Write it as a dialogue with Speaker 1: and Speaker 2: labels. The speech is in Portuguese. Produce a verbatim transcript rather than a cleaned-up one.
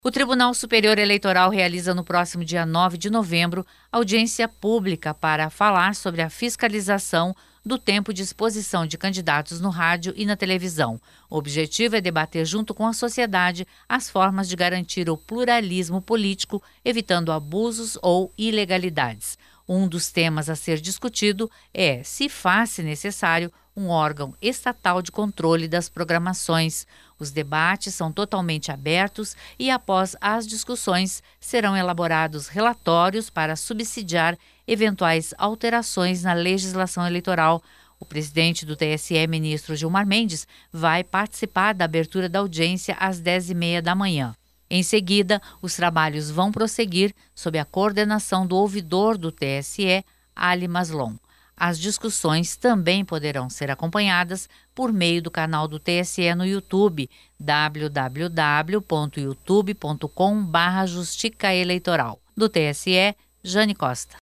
Speaker 1: O Tribunal Superior Eleitoral realiza no próximo dia nove de novembro audiência pública para falar sobre a fiscalização do tempo de exposição de candidatos no rádio e na televisão. O objetivo é debater junto com a sociedade as formas de garantir o pluralismo político, evitando abusos ou ilegalidades. Um dos temas a ser discutido é se faz-se necessário um órgão estatal de controle das programações. Os debates são totalmente abertos e, após as discussões, serão elaborados relatórios para subsidiar eventuais alterações na legislação eleitoral. O presidente do T S E, ministro Gilmar Mendes, vai participar da abertura da audiência às dez e meia da manhã. Em seguida, os trabalhos vão prosseguir sob a coordenação do ouvidor do T S E, Ali Maslon. As discussões também poderão ser acompanhadas por meio do canal do T S E no YouTube, w w w ponto youtube ponto com barra justica eleitoral. Do T S E, Jane Costa.